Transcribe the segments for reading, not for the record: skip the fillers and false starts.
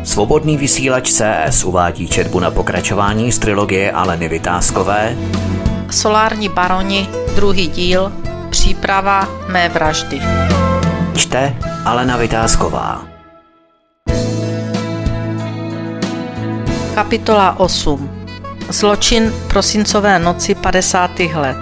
Svobodný vysílač CS uvádí četbu na pokračování z trilogie Aleny Vytázkové Solární baroni, 2. díl, příprava mé vraždy. Čte Alena Vytázková. Kapitola 8. Zločin prosincové noci 50. let.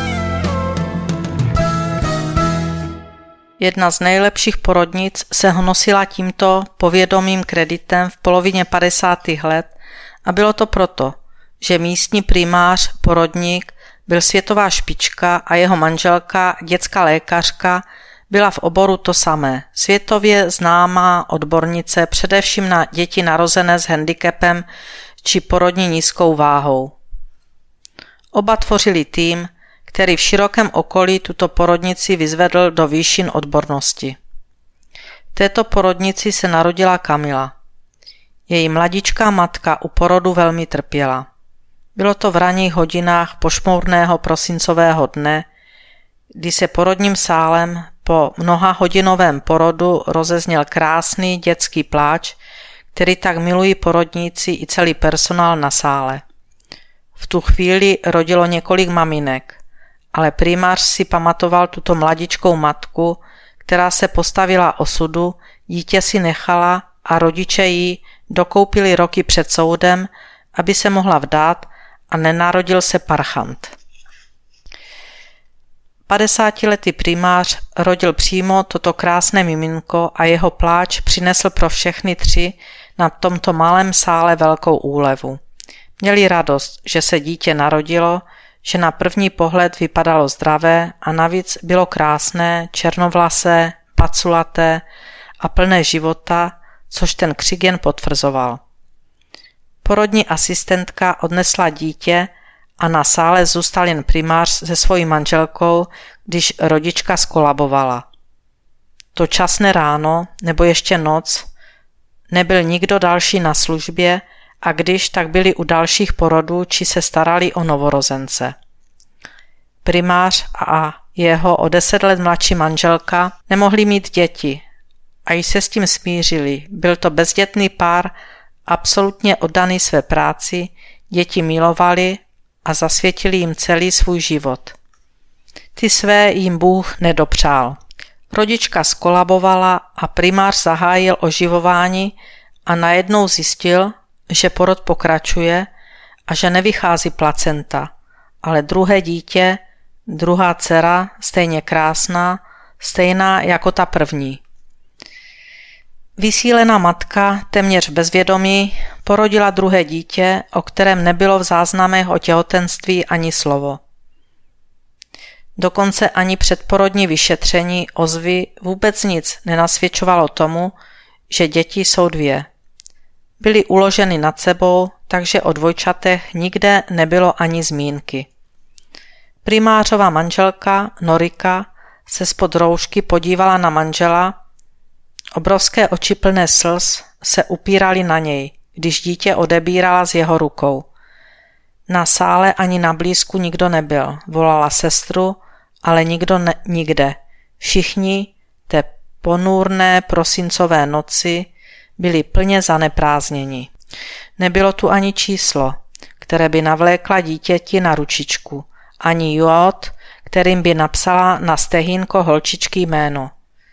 Jedna z nejlepších porodnic se honosila tímto povědomým kreditem v polovině 50. let a bylo to proto, že místní primář, porodník, byl světová špička a jeho manželka, dětská lékařka, byla v oboru to samé. Světově známá odbornice především na děti narozené s handicapem či porodní nízkou váhou. Oba tvořili tým, který v širokém okolí tuto porodnici vyzvedl do výšin odbornosti. V této porodnici se narodila Kamila. Její mladičká matka u porodu velmi trpěla. Bylo to v ranních hodinách pošmourného prosincového dne, kdy se porodním sálem po mnohahodinovém porodu rozezněl krásný dětský pláč, který tak milují porodníci i celý personál na sále. V tu chvíli rodilo několik maminek, ale primář si pamatoval tuto mladičkou matku, která se postavila osudu, dítě si nechala a rodiče jí dokoupili roky před soudem, aby se mohla vdát a nenarodil se parchant. 50letý primář rodil přímo toto krásné miminko a jeho pláč přinesl pro všechny tři na tomto malém sále velkou úlevu. Měli radost, že se dítě narodilo, že na první pohled vypadalo zdravé a navíc bylo krásné, černovlasé, paculaté a plné života, což ten křik jen potvrzoval. Porodní asistentka odnesla dítě a na sále zůstal jen primář se svojí manželkou, když rodička skolabovala. To časné ráno nebo ještě noc nebyl nikdo další na službě a když tak byli u dalších porodů či se starali o novorozence. Primář a jeho o 10 let mladší manželka nemohli mít děti a již se s tím smířili. Byl to bezdětný pár, absolutně oddaný své práci, děti milovali a zasvětili jim celý svůj život. Ty své jim Bůh nedopřál. Rodička skolabovala a primář zahájil oživování a najednou zjistil, že porod pokračuje a že nevychází placenta, ale druhé dítě, druhá dcera, stejně krásná, stejná jako ta první. Vysílená matka, téměř bezvědomí, porodila druhé dítě, o kterém nebylo v záznamech o těhotenství ani slovo. Dokonce ani předporodní vyšetření ozvy vůbec nic nenasvědčovalo tomu, že děti jsou 2. Byly uloženy nad sebou, takže o dvojčatech nikde nebylo ani zmínky. Primářová manželka Norika se spod roušky podívala na manžela, obrovské oči plné slz se upíraly na něj, když dítě odebírala z jeho rukou. Na sále ani na blízku nikdo nebyl, volala sestru, ale nikdo nikde. Všichni té ponurné prosincové noci byli plně zaneprázdněni. Nebylo tu ani číslo, které by navlékla dítěti na ručičku, ani jód, kterým by napsala na stehínko holčičky jméno.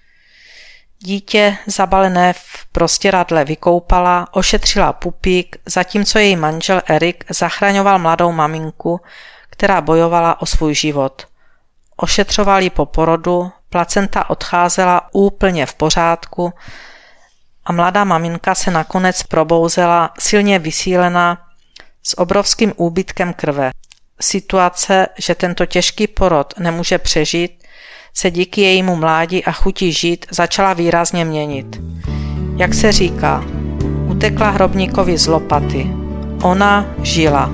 Dítě zabalené v prostěradle vykoupala, ošetřila pupík, zatímco její manžel Erik zachraňoval mladou maminku, která bojovala o svůj život. Ošetřoval ji po porodu, placenta odcházela úplně v pořádku a mladá maminka se nakonec probouzela silně vysílená s obrovským úbytkem krve. Situace, že tento těžký porod nemůže přežít, se díky jejímu mládí a chuti žít začala výrazně měnit. Jak se říká, utekla hrobníkovi z lopaty. Ona žila.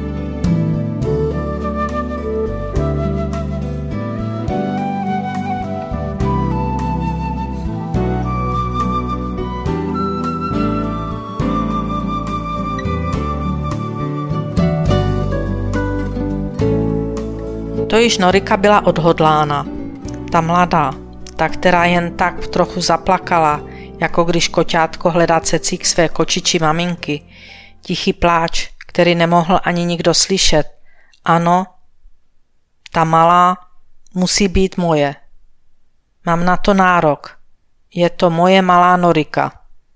To již Norika byla odhodlána. Ta mladá, ta, která jen tak trochu zaplakala, jako když koťátko hledá cecík své kočičí maminky. Tichý pláč, který nemohl ani nikdo slyšet. Ano, ta malá musí být moje. Mám na to nárok. Je to moje malá Norika.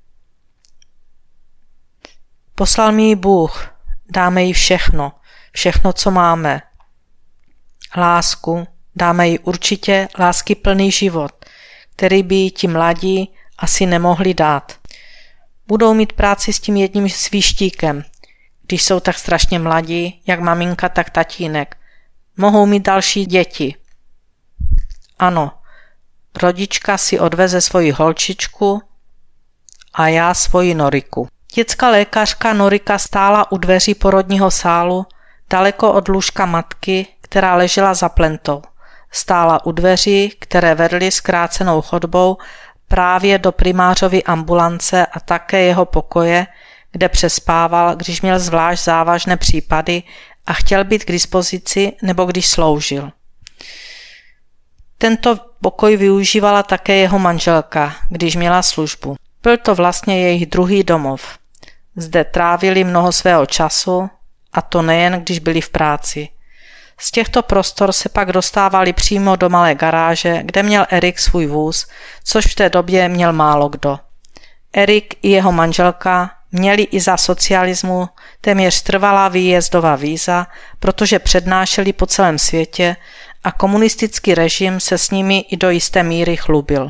Poslal mi ji Bůh. Dáme jí všechno, co máme. Lásku, dáme jí určitě láskyplný život, který by jí ti mladí asi nemohli dát. Budou mít práci s tím jedním svíštíkem, když jsou tak strašně mladí, jak maminka, tak tatínek. Mohou mít další děti. Ano, rodička si odveze svoji holčičku a já svoji Noriku. Dětská lékařka Norika stála u dveří porodního sálu, daleko od lůžka matky, která ležela za plentou. Stála u dveří, které vedly zkrácenou chodbou právě do primářovy ambulance a také jeho pokoje, kde přespával, když měl zvlášť závažné případy a chtěl být k dispozici nebo když sloužil. Tento pokoj využívala také jeho manželka, když měla službu. Byl to vlastně jejich druhý domov. Zde trávili mnoho svého času, a to nejen, když byli v práci. Z těchto prostor se pak dostávali přímo do malé garáže, kde měl Erik svůj vůz, což v té době měl málo kdo. Erik i jeho manželka měli i za socialismu téměř trvalá výjezdová víza, protože přednášeli po celém světě a komunistický režim se s nimi i do jisté míry chlubil.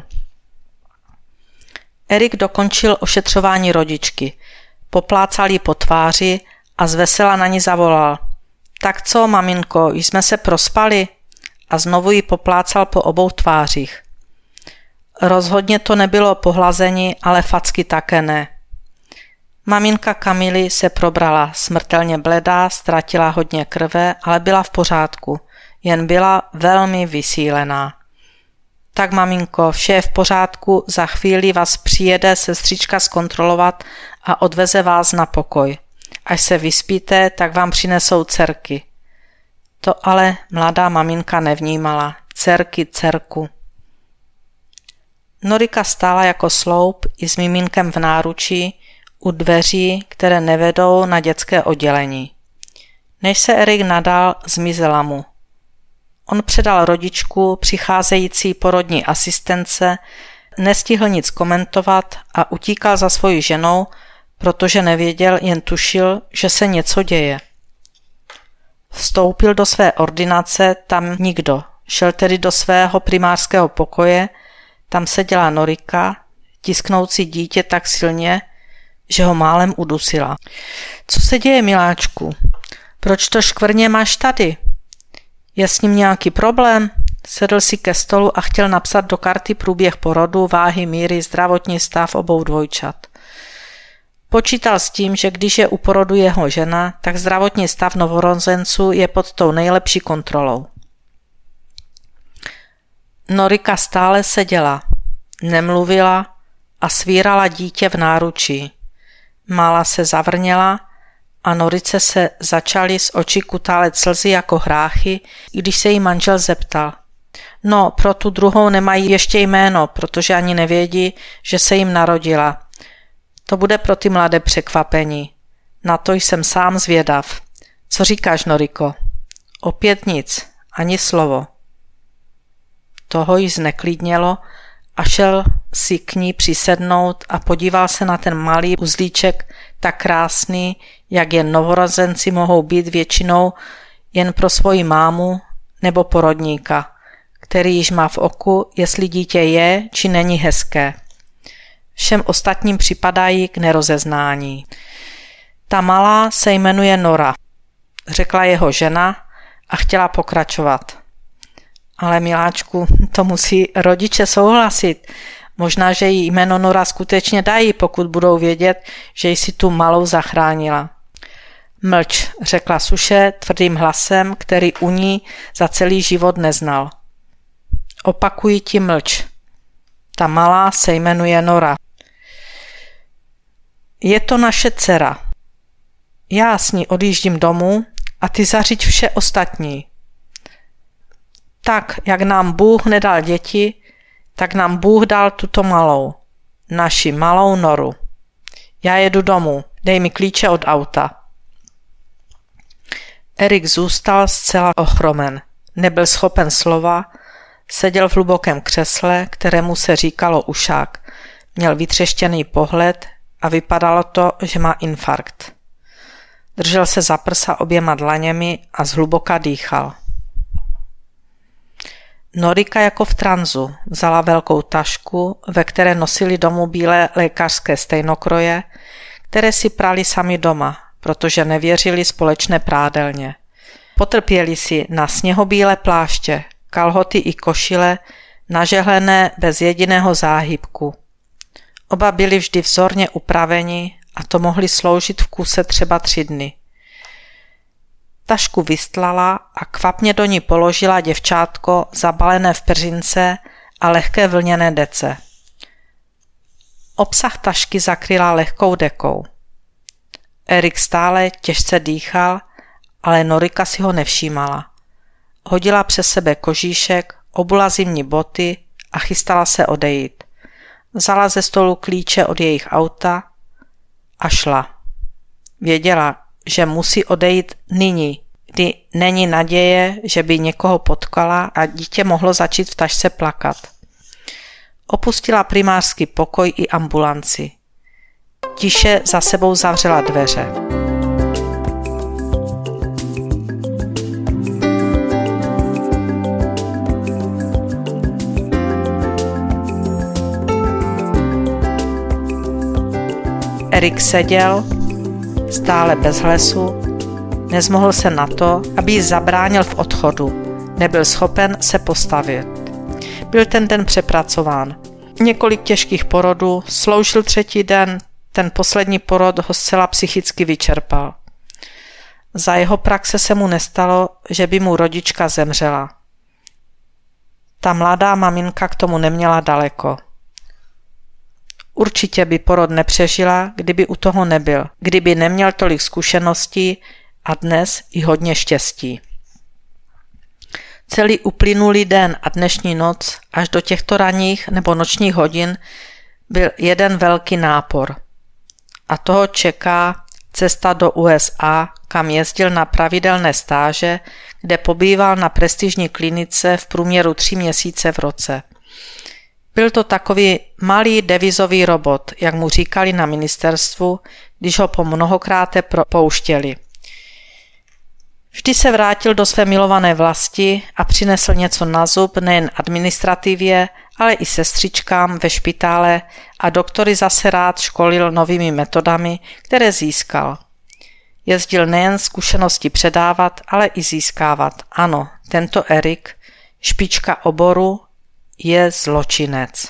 Erik dokončil ošetřování rodičky, poplácal jí po tváři a zvesela na ní zavolal: Tak co, maminko, jsme se prospali? A znovu ji poplácal po obou tvářích. Rozhodně to nebylo pohlazení, ale facky také ne. Maminka Kamily se probrala, smrtelně bledá, ztratila hodně krve, ale byla v pořádku, jen byla velmi vysílená. Tak, maminko, vše je v pořádku, za chvíli vás přijede sestřička zkontrolovat a odveze vás na pokoj. Až se vyspíte, tak vám přinesou dcerky. To ale mladá maminka nevnímala. Dcerku. Norika stála jako sloup i s miminkem v náručí u dveří, které nevedou na dětské oddělení. Než se Erik nadal, zmizela mu. On předal rodičku přicházející porodní asistence, nestihl nic komentovat a utíkal za svojí ženou, protože nevěděl, jen tušil, že se něco děje. Vstoupil do své ordinace, tam nikdo. Šel tedy do svého primářského pokoje, tam seděla Norika, tisknoucí dítě tak silně, že ho málem udusila. Co se děje, miláčku? Proč to škvrně máš tady? Je s ním nějaký problém? Sedl si ke stolu a chtěl napsat do karty průběh porodu, váhy, míry, zdravotní stav obou dvojčat. Počítal s tím, že když je u porodu jeho žena, tak zdravotní stav novorozenců je pod tou nejlepší kontrolou. Norika stále seděla, nemluvila a svírala dítě v náručí. Mála se zavrněla a Norice se začaly z očí kutálet slzy jako hráchy, když se jí manžel zeptal. No, pro tu druhou nemají ještě jméno, protože ani nevědí, že se jim narodila. To bude pro ty mladé překvapení. Na to jsem sám zvědav. Co říkáš, Noriko? Opět nic, ani slovo. Toho jí zneklidnělo a šel si k ní přisednout a podíval se na ten malý uzlíček, tak krásný, jak jen novorozenci mohou být většinou jen pro svoji mámu nebo porodníka, který již má v oku, jestli dítě je či není hezké. Všem ostatním připadají k nerozeznání. Ta malá se jmenuje Nora, řekla jeho žena a chtěla pokračovat. Ale miláčku, to musí rodiče souhlasit. Možná, že jí jméno Nora skutečně dají, pokud budou vědět, že jsi tu malou zachránila. Mlč, řekla Suše tvrdým hlasem, který u ní za celý život neznal. Opakuji ti, mlč. Ta malá se jmenuje Nora. Je to naše dcera. Já s ní odjíždím domů a ty zařiď vše ostatní. Tak, jak nám Bůh nedal děti, tak nám Bůh dal tuto malou. naši malou Noru. Já jedu domů, dej mi klíče od auta. Erik zůstal zcela ochromen. Nebyl schopen slova, seděl v hlubokém křesle, kterému se říkalo ušák. Měl vytřeštěný pohled a vypadalo to, že má infarkt. Držel se za prsa oběma dlaněmi a zhluboka dýchal. Norika jako v tranzu vzala velkou tašku, ve které nosili domů bílé lékařské stejnokroje, které si prali sami doma, protože nevěřili společné prádelně. Potrpěli si na sněhobílé pláště, kalhoty i košile, nažehlené bez jediného záhybku. Oba byli vždy vzorně upraveni a to mohli sloužit v kuse třeba 3 dny. Tašku vystlala a kvapně do ní položila děvčátko zabalené v peřince a lehké vlněné dece. Obsah tašky zakryla lehkou dekou. Erik stále těžce dýchal, ale Norika si ho nevšímala. Hodila přes sebe kožíšek, obula zimní boty a chystala se odejít. Vzala ze stolu klíče od jejich auta a šla. Věděla, že musí odejít nyní, kdy není naděje, že by někoho potkala a dítě mohlo začít v tašce plakat. Opustila primářský pokoj i ambulanci. Tiše za sebou zavřela dveře. Erik seděl, stále bez hlasu, nezmohl se na to, aby jí zabránil v odchodu. Nebyl schopen se postavit. Byl ten den přepracován. Několik těžkých porodů, sloužil 3. den, ten poslední porod ho zcela psychicky vyčerpal. Za jeho praxe se mu nestalo, že by mu rodička zemřela. Ta mladá maminka k tomu neměla daleko. Určitě by porod nepřežila, kdyby u toho nebyl, kdyby neměl tolik zkušeností a dnes i hodně štěstí. Celý uplynulý den a dnešní noc až do těchto ranních nebo nočních hodin byl jeden velký nápor. A toho čeká cesta do USA, kam jezdil na pravidelné stáže, kde pobýval na prestižní klinice v průměru 3 měsíce v roce. Byl to takový malý devizový robot, jak mu říkali na ministerstvu, když ho po mnohokráte pouštěli. Vždy se vrátil do své milované vlasti a přinesl něco na zub nejen administrativě, ale i sestřičkám ve špitále a doktory zase rád školil novými metodami, které získal. Jezdil nejen zkušenosti předávat, ale i získávat. Ano, tento Erik, špička oboru, je zločinec.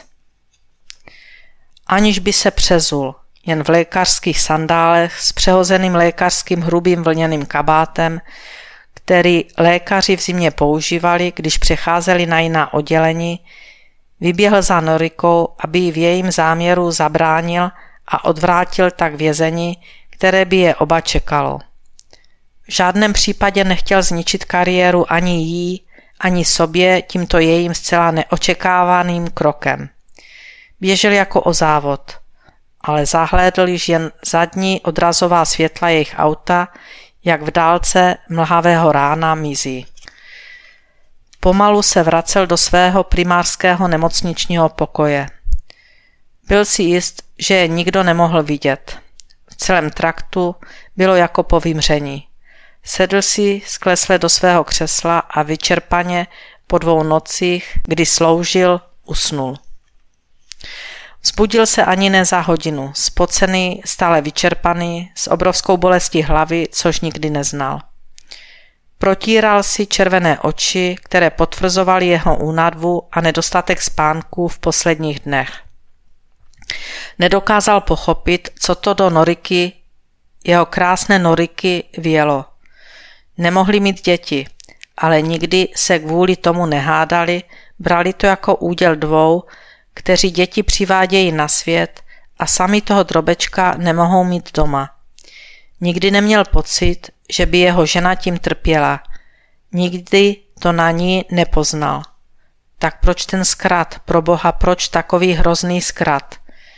Aniž by se přezul, jen v lékařských sandálech s přehozeným lékařským hrubým vlněným kabátem, který lékaři v zimě používali, když přecházeli na jiná oddělení, vyběhl za Norikou, aby jí v jejím záměru zabránil a odvrátil tak vězení, které by je oba čekalo. V žádném případě nechtěl zničit kariéru ani jí, ani sobě tímto jejím zcela neočekávaným krokem. Běžel jako o závod, ale zahlédl již jen zadní odrazová světla jejich auta, jak v dálce mlhavého rána mizí. Pomalu se vracel do svého primářského nemocničního pokoje. Byl si jist, že je nikdo nemohl vidět. V celém traktu bylo jako po vymření. Sedl si sklesle do svého křesla a vyčerpaně po 2 nocích, kdy sloužil, usnul. Vzbudil se ani ne za hodinu, spocený, stále vyčerpaný, s obrovskou bolestí hlavy, což nikdy neznal. Protíral si červené oči, které potvrzovaly jeho únadvu a nedostatek spánku v posledních dnech. Nedokázal pochopit, co to do Noriky, jeho krásné Noriky, vělo. Nemohli mít děti, ale nikdy se kvůli tomu nehádali, brali to jako úděl 2, kteří děti přivádějí na svět a sami toho drobečka nemohou mít doma. Nikdy neměl pocit, že by jeho žena tím trpěla. Nikdy to na ní nepoznal. Tak proč ten zkrat, proboha, proč takový hrozný zkrat?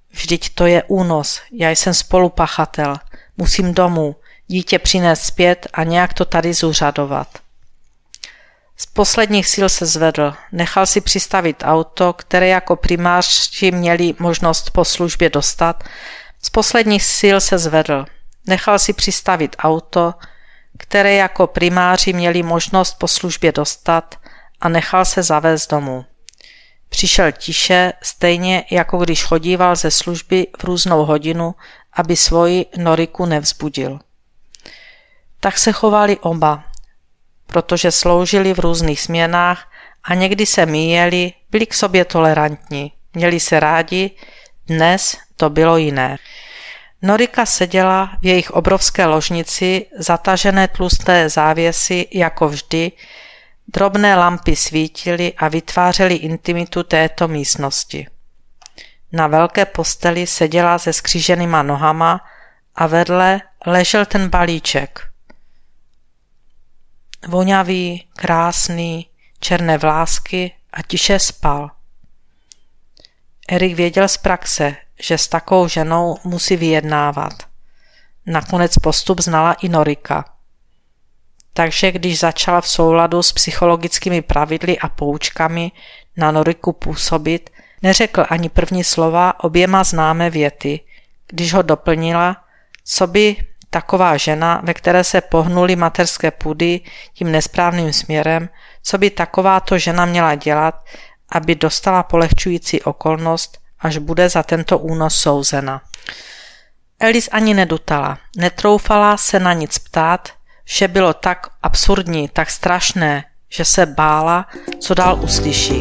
Vždyť to je únos, já jsem spolupachatel, musím domů, dítě přinést zpět a nějak to tady zúřadovat. Z posledních sil se zvedl, nechal si přistavit auto, které jako primáři měli možnost po službě dostat. Z posledních sil se zvedl, nechal si přistavit auto, které jako primáři měli možnost po službě dostat a nechal se zavést domů. Přišel tiše, stejně jako když chodíval ze služby v různou hodinu, aby svoji Noriku nevzbudil. Tak se chovali oba, protože sloužili v různých směnách a někdy se míjeli, byli k sobě tolerantní, měli se rádi, dnes to bylo jiné. Norika seděla v jejich obrovské ložnici, zatažené tlusté závěsy jako vždy, drobné lampy svítily a vytvářely intimitu této místnosti. Na velké posteli seděla se skříženýma nohama a vedle ležel ten balíček. Vonavý, krásný, černé vlásky a tiše spal. Erik věděl z praxe, že s takovou ženou musí vyjednávat. Nakonec postup znala i Norika. Takže když začala v souladu s psychologickými pravidly a poučkami na Noriku působit, neřekl ani první slova oběma známé věty, když ho doplnila, co by taková žena, ve které se pohnuly mateřské půdy tím nesprávným směrem, co by takováto žena měla dělat, aby dostala polehčující okolnost, až bude za tento únos souzena. Alice ani nedutala, netroufala se na nic ptát, vše bylo tak absurdní, tak strašné, že se bála, co dál uslyší.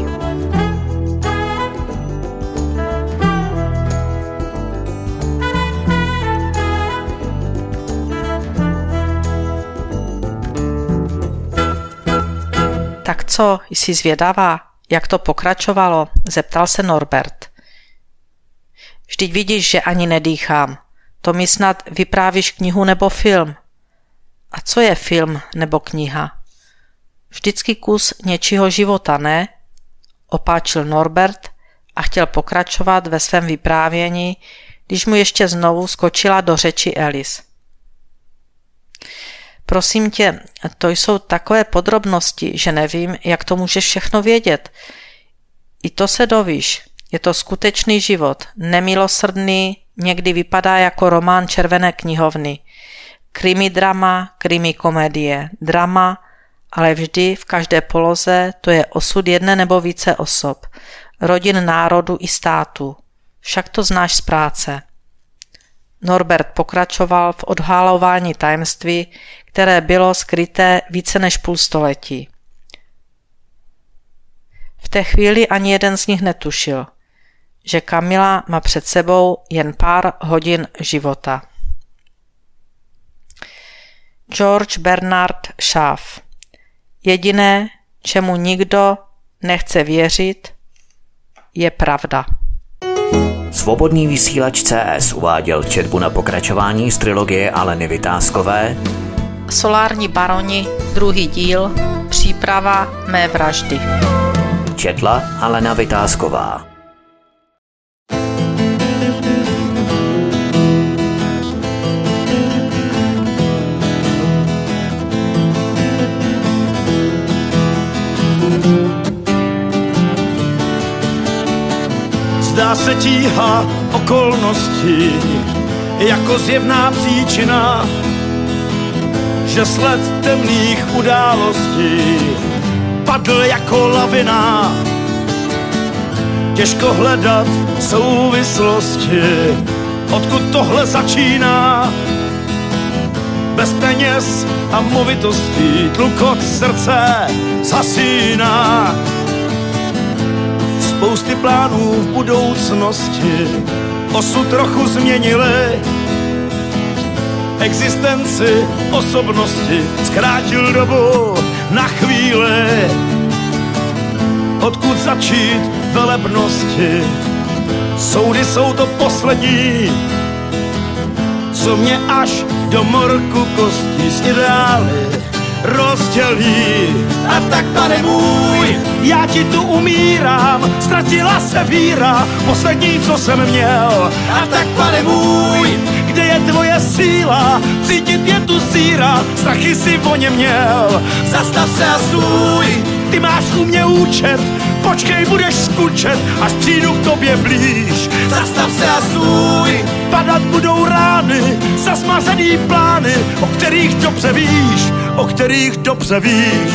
Tak co, jsi zvědavá, jak to pokračovalo? Zeptal se Norbert. Vždyť vidíš, že ani nedýchám. To mi snad vyprávíš knihu nebo film. A co je film nebo kniha? Vždycky kus něčího života, ne? Opáčil Norbert a chtěl pokračovat ve svém vyprávění, když mu ještě znovu skočila do řeči Alice. Prosím tě, to jsou takové podrobnosti, že nevím, jak to můžeš všechno vědět. I to se dovíš. Je to skutečný život, nemilosrdný, někdy vypadá jako román červené knihovny. Krimi drama, krimi komedie, drama, ale vždy v každé poloze to je osud jedné nebo více osob, rodin, národu i státu. Však to znáš z práce. Norbert pokračoval v odhalování tajemství, které bylo skryté více než půl století. V té chvíli ani jeden z nich netušil, že Kamila má před sebou jen pár hodin života. George Bernard Shaw. Jediné, čemu nikdo nechce věřit, je pravda. Svobodný vysílač CS uváděl četbu na pokračování z trilogie Aleny Vytázkové Solární baroni, 2. díl, příprava mé vraždy. Četla Alena Vytázková. Zdá se tíha okolností jako zjevná příčina, že sled temných událostí padl jako lavina. Těžko hledat souvislosti, odkud tohle začíná. Bez peněz a movitostí tlukot srdce zasíná. Spousty plánů v budoucnosti osud trochu změnili. Existenci osobnosti zkrátil dobu na chvíli. Odkud začít velebnosti? Soudy jsou to poslední, co mě až do morku kostí s ideály rozdělí. A tak, pane můj, Já ti tu umírám, ztratila se víra, poslední, co jsem měl. a tak, pane můj, Kde je tvoje síla, cítit je tu síra, strachy si o ně měl. zastav se a stůj. Ty máš u mě účet, počkej, budeš skučet, až přijdu k tobě blíž. Zastav se a stůj. Padat budou rány, zasmařený plány, o kterých dobře víš, o kterých dobře víš.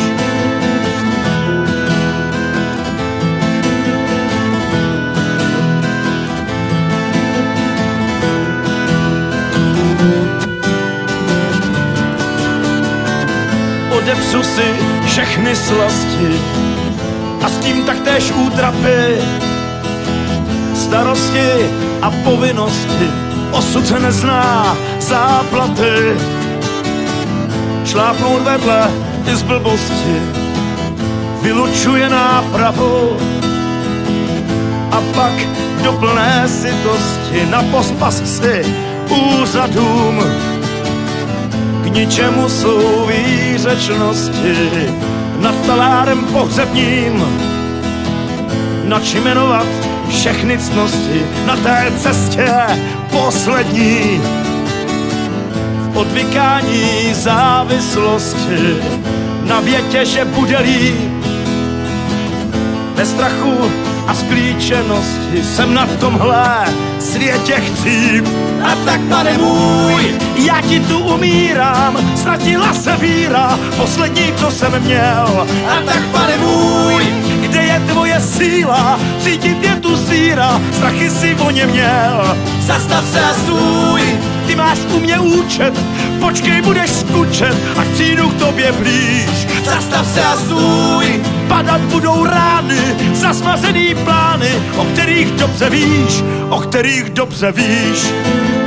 Odepřu si všechny slasti a s tím taktéž útrapy, starosti a povinnosti. Osud nezná záplaty, šlápnout vedle i z blbosti vylučuje nápravu a pak do plné sytosti na pospas si úřadům. K ničemu jsou výřečnosti nad talárem pohřebním, nač jmenovat všechny ctnosti na té cestě poslední. V odvykání závislosti na větě, že bude líp, bez strachu a sklíčenosti jsem na tomhle světě chcíp. A tak, pane můj, Já ti tu umírám, ztratila se víra, poslední, co jsem měl. a tak, pane můj, Kde je tvoje síla, cítit je tu síra, strachy si o ně měl. zastav se a stůj. Ty máš u mě účet, počkej, budeš skučet, až přijdu k tobě blíž. Zastav se a stůj. Padat budou rány, zasmařený plány, o kterých dobře víš, o kterých dobře víš.